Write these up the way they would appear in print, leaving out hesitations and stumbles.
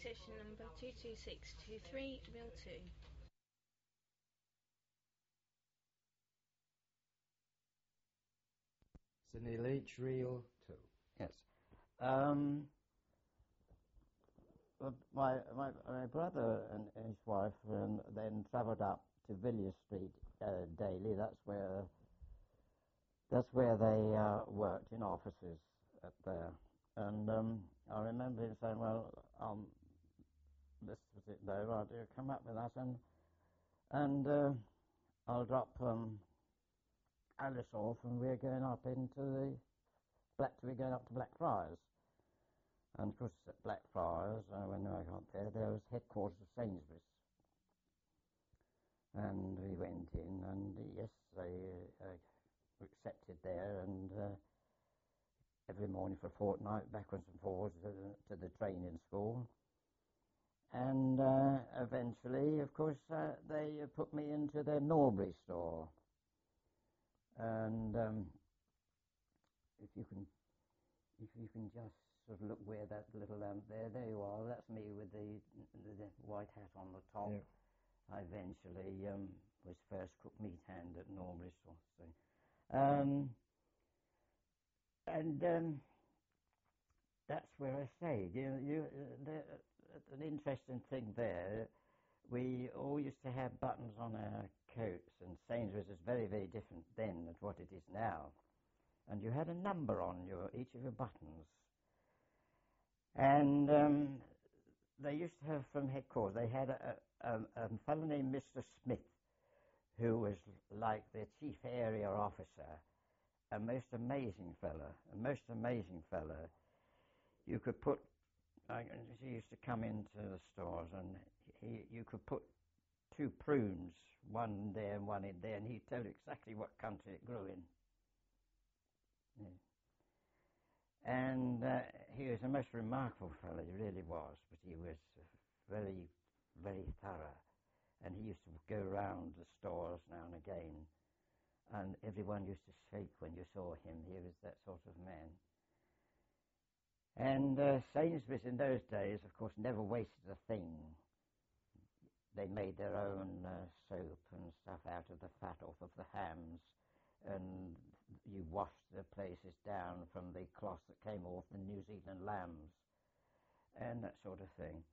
Station number 22623, Mill 2. Sidney Leach, Reel 2. Yes. My brother and his wife then travelled up to Villiers Street daily. That's where they worked in offices up there. And I remember him saying, "Well, this was it though. Right, you come up with us, and I'll drop Alice off, and we're going up into we're going up to Blackfriars." And of course, at Blackfriars, when I got there was headquarters of Sainsbury's. And we went in, and yes, they were accepted there, and every morning for a fortnight, backwards and forwards to the training school. And eventually, of course, they put me into their Norbury store. And if you can just sort of look where that little lamp there you are. That's me with the white hat on the top. Yeah. I eventually was first cook meat hand at Norbury store. And that's where I stayed. An interesting thing there, we all used to have buttons on our coats, and Sainsbury's is very, very different then than what it is now. And you had a number on each of your buttons. And they used to have from headquarters, they had a fellow named Mr. Smith, who was like their chief area officer, a most amazing fella. You could put, he used to come into the stores, and you could put two prunes, one there and one in there, and he'd tell you exactly what country it grew in. Yeah. And he was a most remarkable fellow, he really was, but he was very, very thorough. And he used to go round the stores now and again, and everyone used to shake when you saw him. He was that sort of man. And Sainsbury's in those days, of course, never wasted a thing. They made their own soap and stuff out of the fat off of the hams, and you washed the places down from the cloth that came off the New Zealand lambs, and that sort of thing.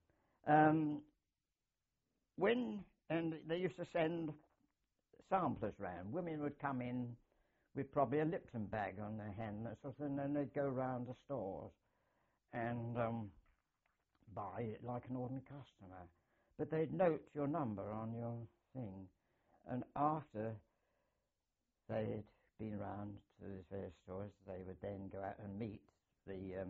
And they used to send samplers round. Women would come in with probably a Lipton bag on their hand, that sort of thing, and then they'd go round the stores and buy it like an ordinary customer. But they'd note your number on your thing, and after they'd been round to these various stores, they would then go out and meet the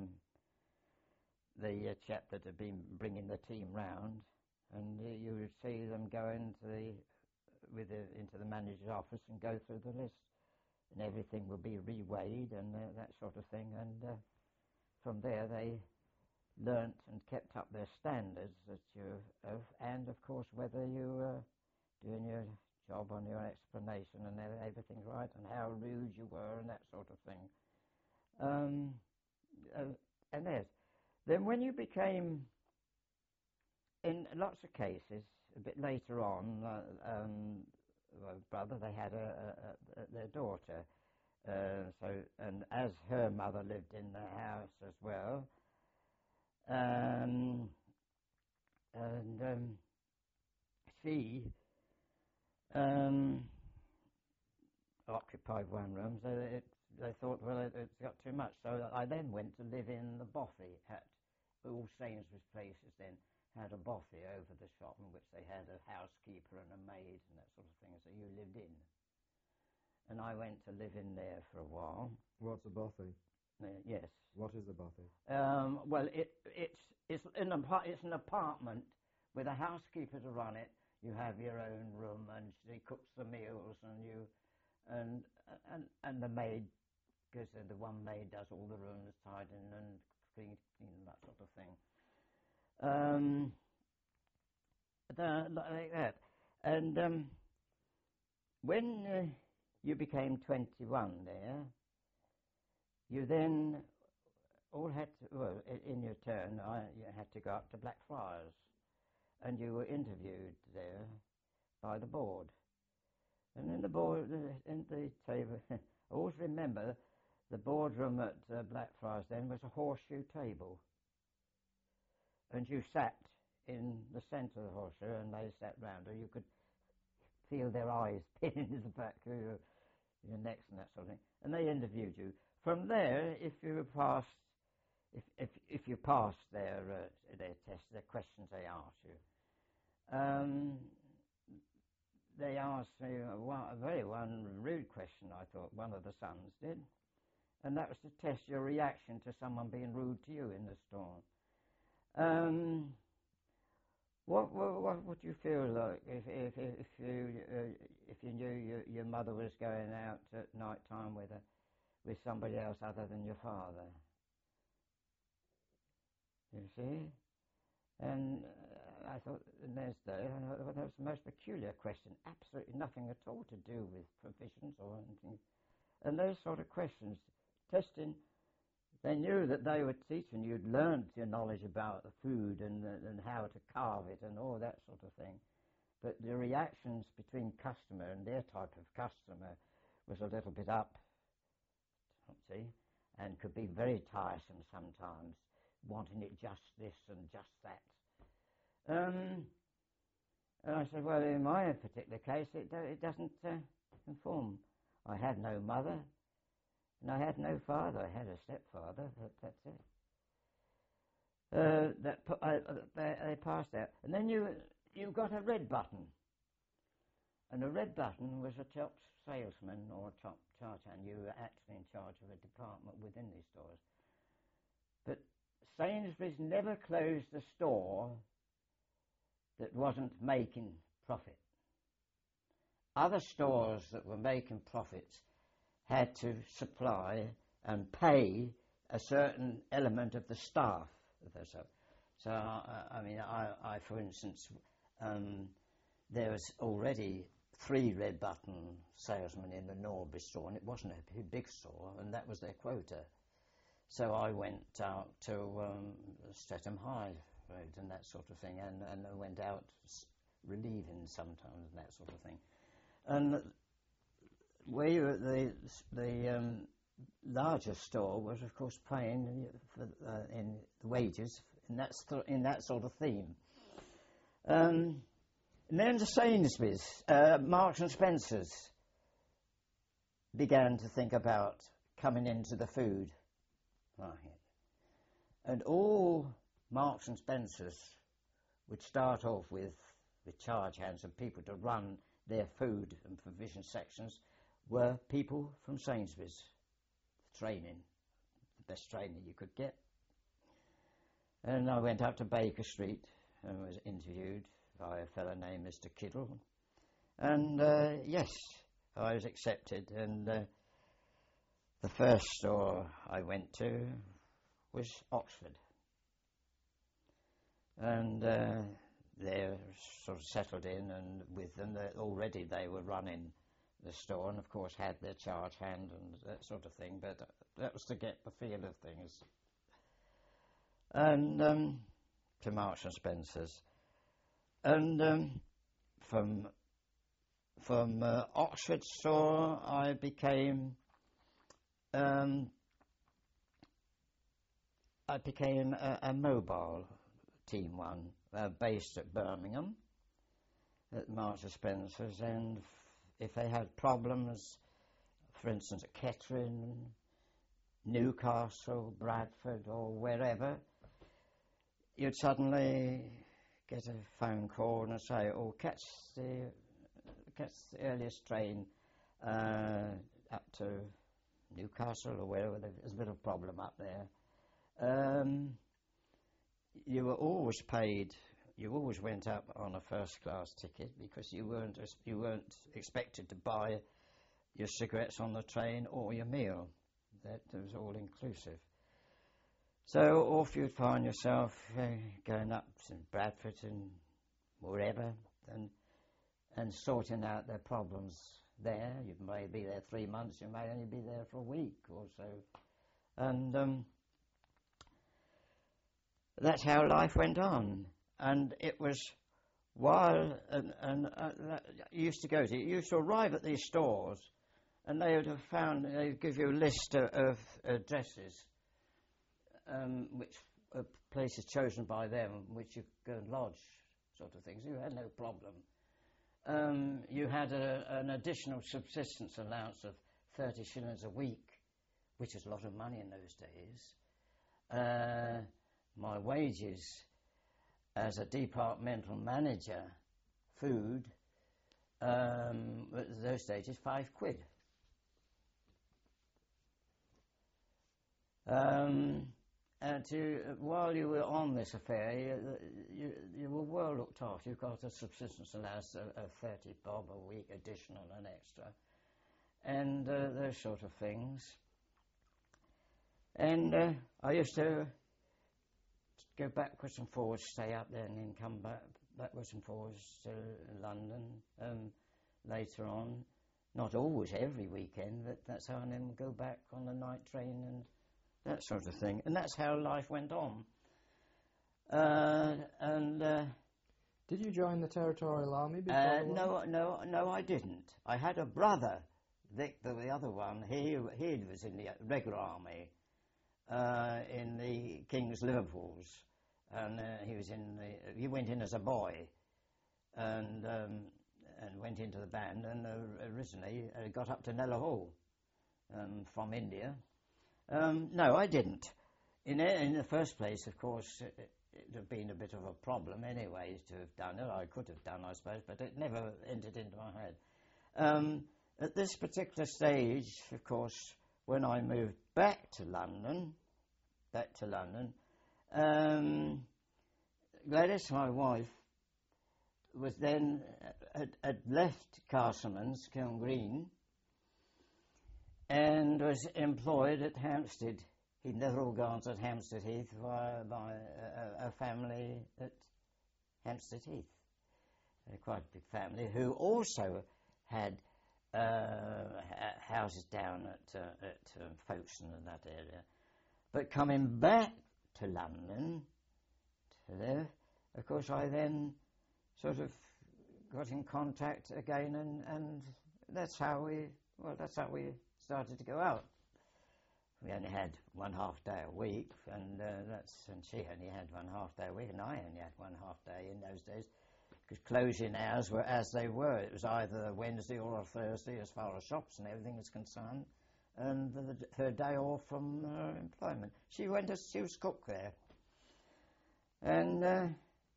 chap that had been bringing the team round, and you would see them go into the manager's office and go through the list, and everything would be reweighed and that sort of thing, and from there they learnt and kept up their standards that you have, and of course whether you were doing your job on your explanation and everything's right, and how rude you were and that sort of thing. And then when you became, in lots of cases, a bit later on, my brother, they had their daughter, and as her mother lived in the house as well, and she occupied one room, so they thought, well, it's got too much. So I then went to live in the bothy at all Sainsbury's places then had a bothy over the shop, in which they had a housekeeper and a maid and that sort of thing, so you lived in. And I went to live in there for a while. What's a bothy? Yes. What is a bothy? Well, it's an apartment with a housekeeper to run it. You have your own room, and she cooks the meals, and the maid, because the one maid does all the rooms, tidying and cleaning, that sort of thing. Like that. And when you became 21 there, you then all had to, well, in your turn, you had to go up to Blackfriars, and you were interviewed there by the board. And in the board, in the table, I always remember the boardroom at Blackfriars then was a horseshoe table. And you sat in the centre of the horseshoe, and they sat round, and you could feel their eyes pinning in the back of your necks and that sort of thing. And they interviewed you. From there, if you passed, if you passed their test, the questions they asked you, they asked me one rude question. I thought one of the sons did, and that was to test your reaction to someone being rude to you in the store. What would you feel like if you knew your mother was going out at night time with somebody else other than your father? You see? And I thought, the next day, that was the most peculiar question. Absolutely nothing at all to do with provisions or anything. And those sort of questions, testing, they knew that they were teaching. You'd learned your knowledge about the food and how to carve it and all that sort of thing. But the reactions between customer and their type of customer was a little bit up, see, and could be very tiresome sometimes, wanting it just this and just that. And I said, well, in my particular case, it doesn't conform. I had no mother, and I had no father. I had a stepfather, but that's it. They passed out. And then you got a red button. And a red button was a top salesman or a top charge hand. You were actually in charge of a department within these stores. But Sainsbury's never closed a store that wasn't making profit. Other stores that were making profits had to supply and pay a certain element of the staff. So I for instance, there was already 3 red button salesmen in the Norbury store, and it wasn't a big store, and that was their quota. So I went out to Streatham High Road and that sort of thing, and I went out relieving sometimes and that sort of thing. And where you were at the larger store was, of course, paying for in the wages in that sort of theme. And then the Sainsbury's, Marks and Spencer's began to think about coming into the food market. And all Marks and Spencer's would start off with charge hands and people to run their food and provision sections were people from Sainsbury's. Training, the best training you could get. And I went up to Baker Street and was interviewed by a fellow named Mr. Kiddle. And yes, I was accepted. And the first store I went to was Oxford. And they sort of settled in, and with them already they were running the store, and of course had their charge hand and that sort of thing, but that was to get the feel of things. And to Marks and Spencer's. And from Oxford store I became a mobile team one, based at Birmingham at Marks and Spencer's, and if they had problems, for instance, at Kettering, Newcastle, Bradford, or wherever, you'd suddenly get a phone call and say, "Oh, catch the earliest train up to Newcastle or wherever. There's a bit of problem up there." You were always paid. You always went up on a first-class ticket because you weren't expected to buy your cigarettes on the train or your meal. That was all inclusive. So off you'd find yourself going up to Bradford and wherever and sorting out their problems there. You may be there 3 months. You may only be there for a week or so. And that's how life went on. And it was while you used to arrive at these stores, and they'd give you a list of addresses, which places chosen by them, which you could go and lodge, sort of things. You had no problem. You had an additional subsistence allowance of 30 shillings a week, which is a lot of money in those days. My wages as a departmental manager, food, those days is £5. While you were on this affair, you were well looked after. You got a subsistence allowance of 30 bob a week, additional and extra, and those sort of things. And I used to go backwards and forwards, stay up there, and then come backwards and forwards to London later on. Not always every weekend, but that's how, and then go back on the night train and that sort of thing. And that's how life went on. Did you join the Territorial Army before the war? No, I didn't. I had a brother, Vic, the other one. He was in the regular army in the King's Liverpools, and he went in as a boy, and went into the band, and originally got up to Nella Hall from India. No, I didn't. In the first place, of course, it would have been a bit of a problem anyway to have done it. I could have done, I suppose, but it never entered into my head. At this particular stage, of course, when I moved back to London, Gladys, my wife, was then had left Castleman's, Kiln Green, and was employed at Hampstead, in Netherall Gardens at Hampstead Heath by a family at Hampstead Heath, quite a big family, who also had houses down at Folkestone and that area. But coming back to London, to there, of course, I then sort of got in contact again, and that's how we started to go out. We only had 1/2 day a week, and she only had 1/2 day a week, and I only had 1/2 day in those days, because closing hours were as they were. It was either a Wednesday or a Thursday as far as shops and everything is concerned, and her day off from her employment. She was cook there, and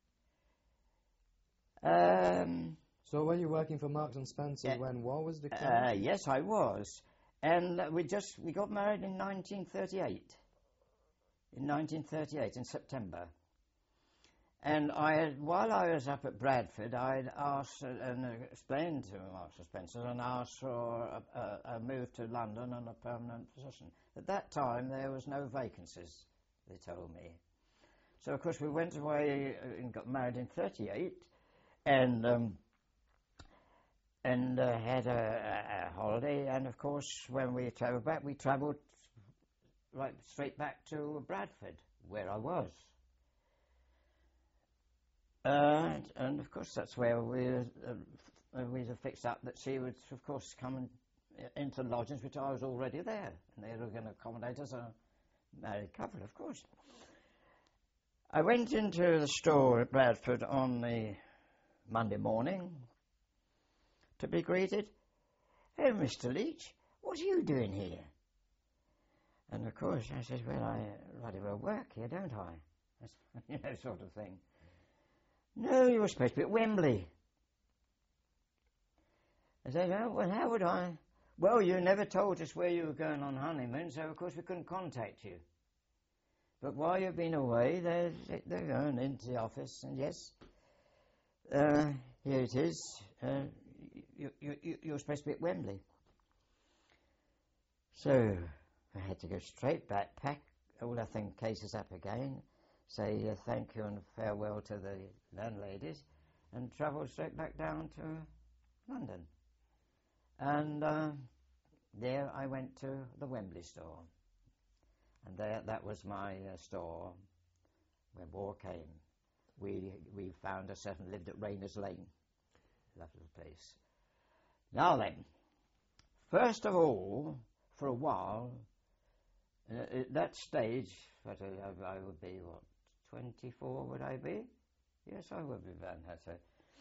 So were you working for Marks and Spencer when war was declared? Yes, I was. And we got married in 1938. In 1938, in September. And while I was up at Bradford, I had asked and explained to Marks and Spencer and asked for a move to London and a permanent position. At that time, there was no vacancies, they told me. So, of course, we went away and got married in 1938, and had a holiday. And, of course, when we travelled back, we travelled right straight back to Bradford, where I was. And of course, that's where we fixed up that she would, of course, come into lodgings, which I was already there, and they were going to accommodate us a married couple, of course. I went into the store at Bradford on the Monday morning to be greeted. "Oh, Mr. Leach, what are you doing here?" And of course, I said, "Well, I rather well work here, don't I?" That's, sort of thing. "No, you were supposed to be at Wembley." I said, "Oh, well, how would I?" "Well, you never told us where you were going on honeymoon, so of course we couldn't contact you. But while you've been away, they're going into the office, and yes, here it is. You're supposed to be at Wembley." So I had to go straight back, pack all our cases up again, say thank you and farewell to the landladies, and travel straight back down to London. And there I went to the Wembley store, and that was my store when war came, we found ourselves and lived at Rayners Lane. Lovely place. Now then, first of all, for a while, at that stage, I would be, 24 would I be? Yes, I would be, Van Hatter.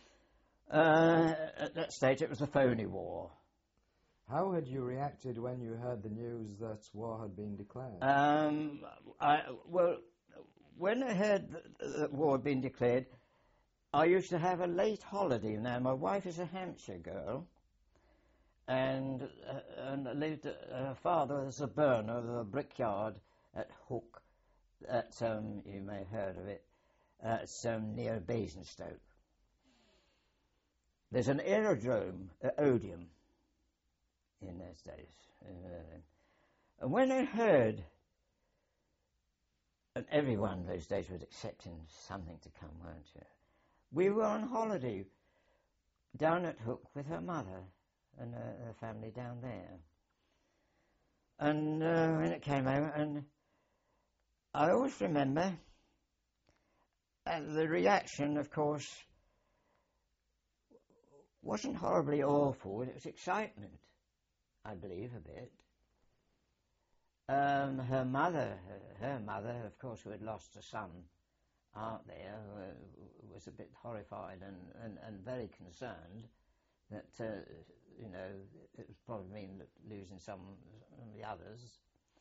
At that stage, it was the phony war. How had you reacted when you heard the news that war had been declared? Well, when I heard that war had been declared, I used to have a late holiday. Now, my wife is a Hampshire girl, and lived. Her father was a burner of a brickyard at Hook. You may have heard of it. It's near Basingstoke. There's an aerodrome at Odium in those days. And when I heard, and everyone those days was expecting something to come, weren't you? We were on holiday down at Hook with her mother and her family down there. And when it came over, and I always remember the reaction, of course, wasn't horribly awful. It was excitement, I believe, a bit. Her mother, of course, who had lost a son out there, was a bit horrified and very concerned that, it was probably mean losing some of the others.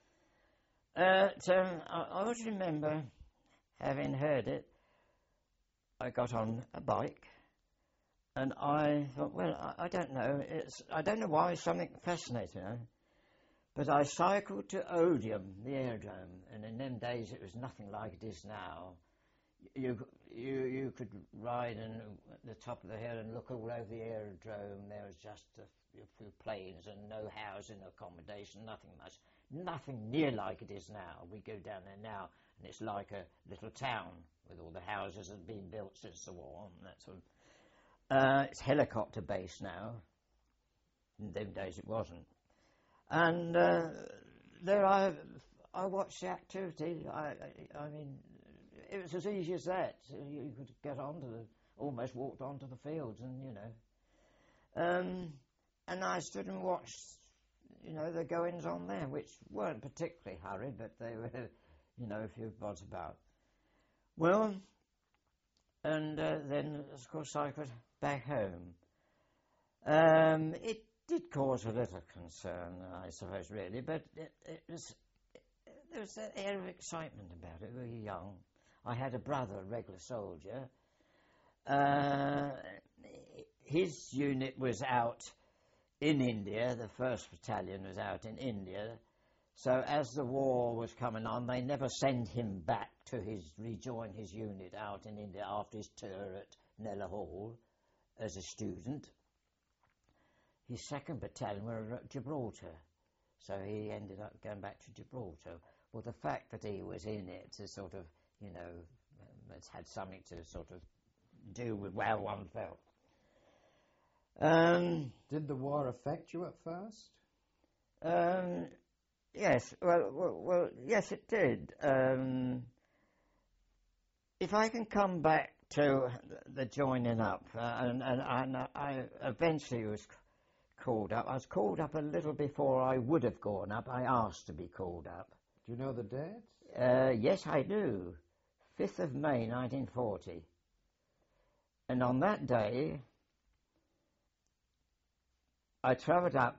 I always remember, having heard it, I got on a bike, and I thought, well, I don't know. I don't know why, something fascinating, but I cycled to Odium, the aerodrome, and in them days it was nothing like it is now. You could ride at the top of the hill and look all over the aerodrome. There was just a few planes and no housing accommodation, nothing much. Nothing near like it is now. We go down there now, and it's like a little town with all the houses that have been built since the war and that sort of. It's helicopter base now. In them days it wasn't. And there I watched the activity. I mean, it was as easy as that. You could get almost walked onto the fields, and and I stood and watched, the goings on there, which weren't particularly hurried, but they were, a few bods about. Well, and then, of course, I got back home. It did cause a little concern, I suppose, really, but there was that air of excitement about it. We were young. I had a brother, a regular soldier. His unit was out in India. The 1st Battalion was out in India. So as the war was coming on, they never sent him back to rejoin his unit out in India after his tour at Nella Hall as a student. His 2nd Battalion were at Gibraltar. So he ended up going back to Gibraltar. Well, the fact that he was in it to sort of, it's had something to sort of do with how one felt. Did the war affect you at first? Yes. Well, yes, it did. If I can come back to the joining up, and I eventually was called up. I was called up a little before I would have gone up. I asked to be called up. Do you know the date? Yes, I do. 5th of May, 1940. And on that day, I travelled up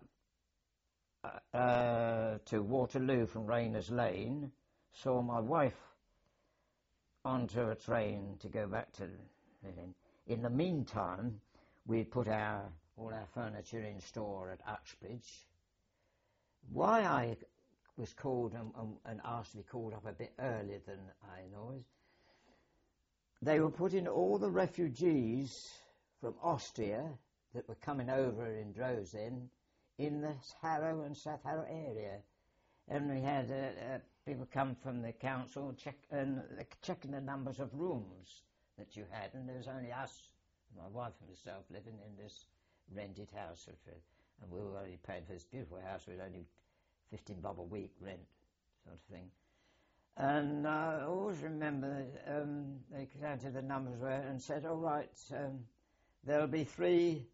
to Waterloo from Rayners Lane, saw my wife onto a train to go back to Lynn. In the meantime, we put all our furniture in store at Uxbridge. Why I was called and asked to be called up a bit earlier than I know is they were putting all the refugees from Austria that were coming over in droves then in the Harrow and South Harrow area. And we had people come from the council checking the numbers of rooms that you had, and there was only us, my wife and myself, living in this rented house, and we were only paying for this beautiful house with only 15 bob a week rent, sort of thing. And I always remember they counted the numbers and said, all right, there'll be 3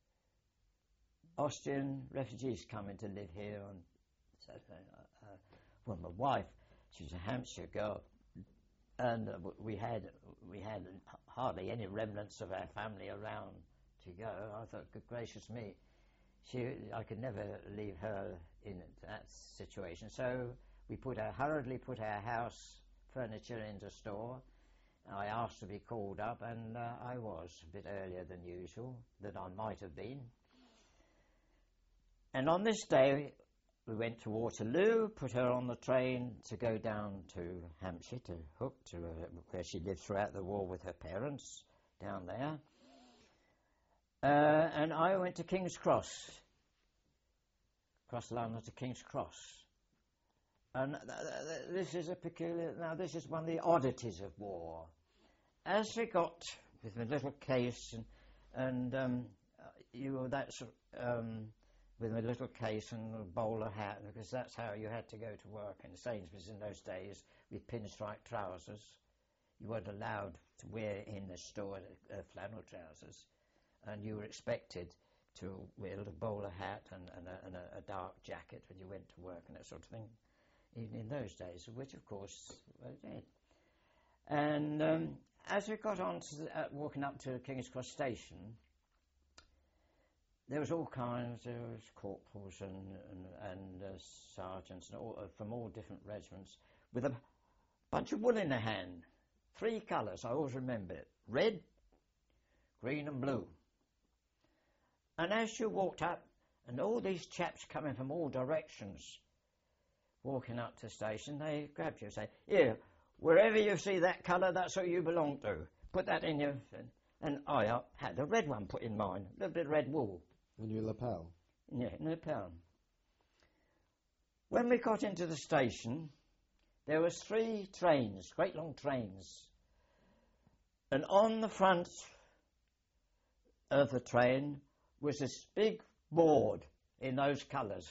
Austrian refugees coming to live here on Saturday. Well, my wife, she's a Hampshire girl, and we had hardly any remnants of our family around to go. I thought, good gracious me, I could never leave her in that situation. So we hurriedly put our house furniture into store. I asked to be called up, and I was a bit earlier than usual, than I might have been. And on this day, we went to Waterloo, put her on the train to go down to Hampshire, to Hook, to where she lived throughout the war with her parents, down there. And I went to King's Cross, across London to King's Cross. And this is this is one of the oddities of war. As we got with my little case with my little case and a bowler hat, because that's how you had to go to work in Sainsbury's in those days, with pinstripe trousers. You weren't allowed to wear in the store flannel trousers, and you were expected to wear a little bowler hat and a dark jacket when you went to work and that sort of thing, even in those days, which of course I did. And as we got on to walking up to King's Cross Station, there was all kinds. There was corporals and sergeants and from all different regiments with a bunch of wool in their hand. 3 colours, I always remember it: red, green, and blue. And as you walked up, and all these chaps coming from all directions, walking up to the station, they grabbed you and say, "Here, wherever you see that colour, that's what you belong to. Put that in your..." And I had the red one put in mine, a little bit of red wool. In your lapel? Yeah, in the lapel. When we got into the station, there was 3 trains, great long trains. And on the front of the train was this big board in those colours.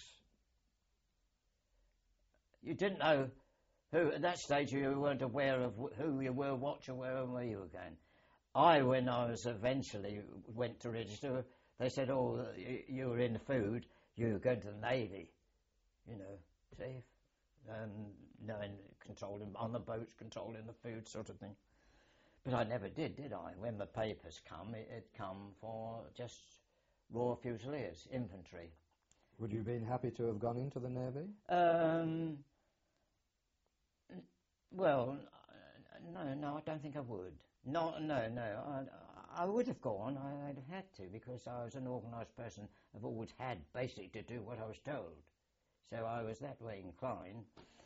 You didn't know who, at that stage you weren't aware of who you were, what you were, and where you were going. When I was eventually went to register, they said, "Oh, you were in the food, you were going to the Navy," see, knowing, controlling, on the boats, controlling the food sort of thing. But I never did I? When the papers come, it come for just Royal Fusiliers, infantry. Would you have been happy to have gone into the Navy? Well, no, I don't think I would. No. I would have gone. I'd have had to, because I was an organised person. I've always had basically to do what I was told. So I was that way inclined.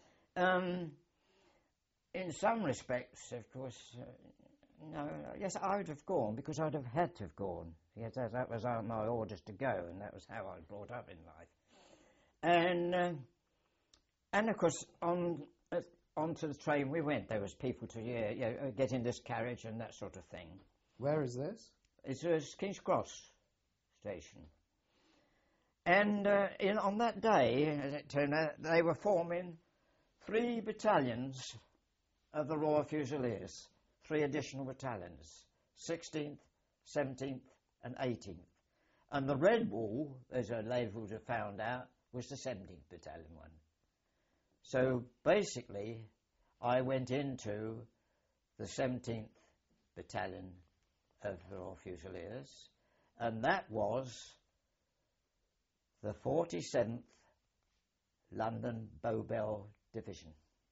In some respects, of course, no. Yes, I would have gone, because I'd have had to have gone. Yes, that was my orders to go, and that was how I was brought up in life. And of course, onto the train we went. There was people to get in this carriage and that sort of thing. Where is this? It's King's Cross Station. And on that day, as it turned out, they were forming 3 battalions of the Royal Fusiliers, 3 additional battalions, 16th, 17th and 18th. And the red wool, as a lady would have found out, was the 17th Battalion one. So basically, I went into the 17th Battalion of the Royal Fusiliers, and that was the 47th London Bowbell Division.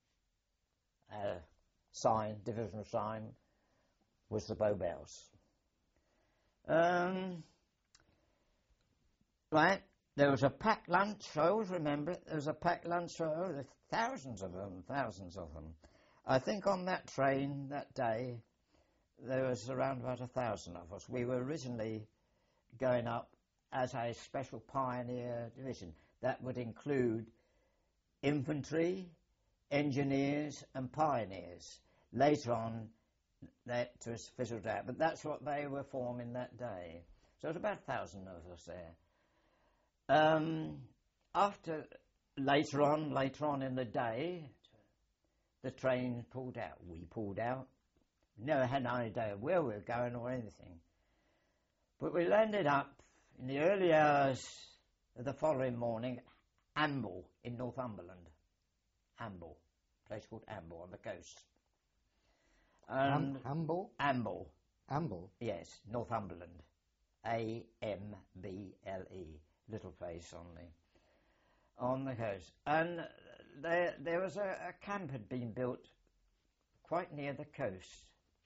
Divisional sign was the Bowbells. Right, there was a packed lunch. I always remember it. There was a packed lunch for thousands of them. I think on that train that day there was around about 1,000 of us. We were originally going up as a special pioneer division. That would include infantry, engineers and pioneers. Later on that was fizzled out, but that's what they were forming that day. So it was about 1,000 of us there. Later on in the day, the train pulled out. We pulled out. We never had an idea where we were going or anything. But we landed up in the early hours of the following morning at Amble in Northumberland. Amble, a place called Amble on the coast. And Amble? Amble. Amble? Yes, Northumberland. Amble, little place on the coast. And there was a camp had been built quite near the coast.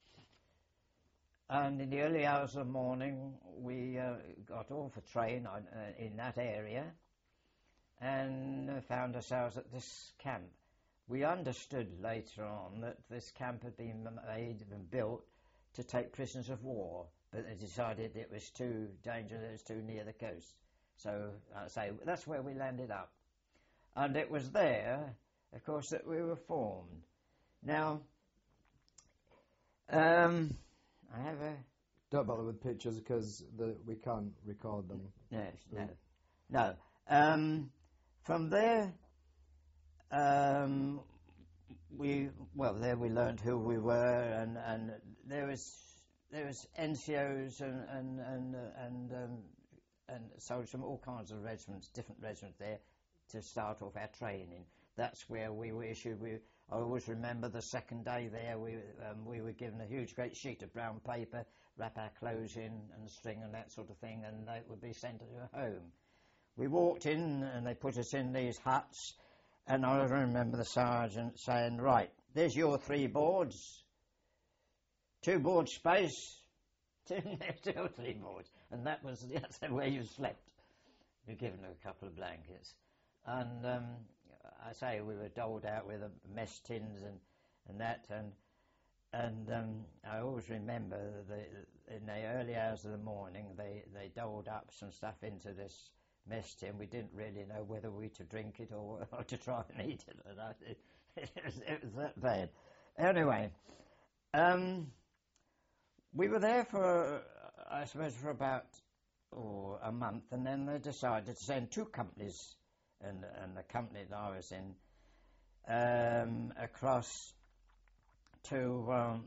And in the early hours of the morning, we got off a train in that area and found ourselves at this camp. We understood later on that this camp had been made and built to take prisoners of war, but they decided it was too dangerous, it was too near the coast. So that's where we landed up. And it was there, of course, that we were formed. Now, I have a... Don't bother with pictures because we can't record them. Yes, no. From there, there we learned who we were, and there was NCOs and soldiers from all kinds of regiments, different regiments there, to start off our training. That's where we were issued. I always remember the second day there, we were given a huge great sheet of brown paper, wrap our clothes in and string and that sort of thing, and they would be sent to a home. We walked in and they put us in these huts, and I remember the sergeant saying, right, there's your 3 boards, 2 board space, 2 or 3 boards, and that's where you slept. You're given a couple of blankets. And I say we were doled out with mess tins and that, and I always remember in the early hours of the morning they doled up some stuff into this mess tin. We didn't really know whether we to drink it or to try and eat it. It was that bad. Anyway, we were there for about a month, and then they decided to send 2 companies. And the company that I was in across to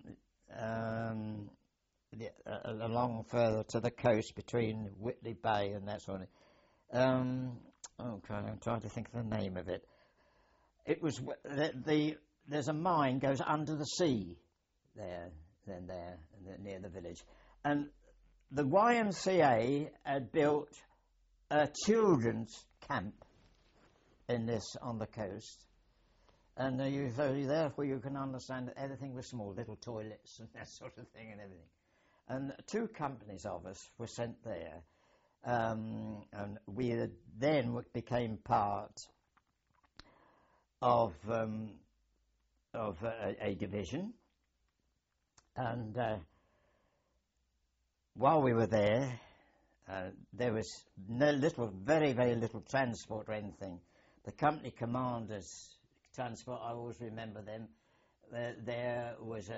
along further to the coast between Whitley Bay and that sort of thing. I'm trying to think of the name of it. It was there's a mine goes under the sea there near the village, and the YMCA had built a children's camp in this on the coast, and therefore you can understand that everything was small, little toilets and that sort of thing and everything. And 2 companies of us were sent there, and we then became part of a division. And while we were there was very, very little transport or anything. The company commanders transport, I always remember them. There was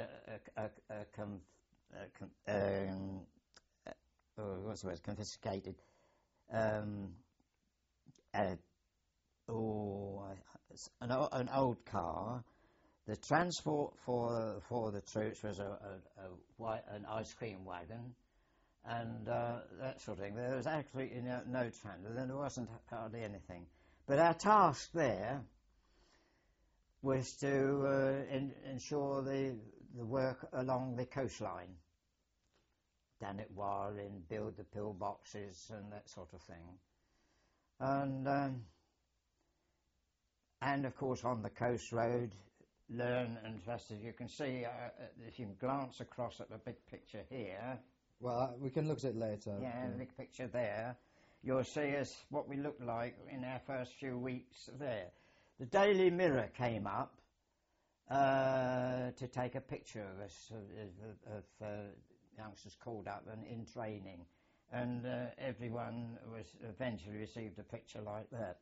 what's the word? Confiscated. An old car. The transport for the troops was an ice cream wagon, and that sort of thing. There was actually no transport. There wasn't hardly anything. But our task there was to ensure the work along the coastline, down at Warren, build the pillboxes and that sort of thing. And of course on the coast road, learn, and just as you can see, if you can glance across at the big picture here. Well, we can look at it later. Yeah, the big picture there. You'll see what we looked like in our first few weeks there. The Daily Mirror came up to take a picture of us, of youngsters called up and in training, and everyone was eventually received a picture like that.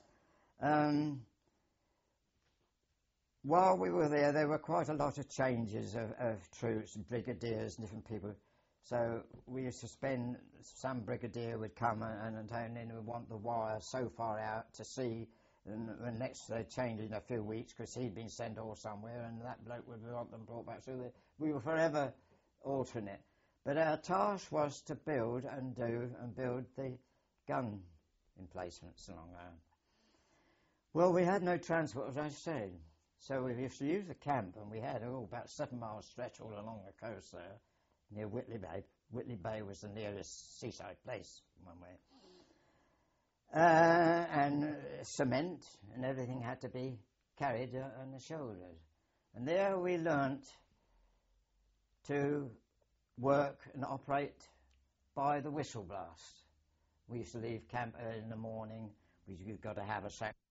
While we were there were quite a lot of changes of troops, brigadiers, different people. So we used to spend, some brigadier would come and then would want the wire so far out to see And the next they changed in a few weeks because he'd been sent off somewhere, and that bloke would want them brought back. So we were forever alternate. But our task was to build the gun emplacements along there. Well, we had no transport, as I said. So we used to use the camp, and we had about 7 miles stretch all along the coast there, near Whitley Bay. Whitley Bay was the nearest seaside place one way. And cement and everything had to be carried on the shoulders. And there we learnt to work and operate by the whistle blast. We used to leave camp early in the morning. We've got to have a sack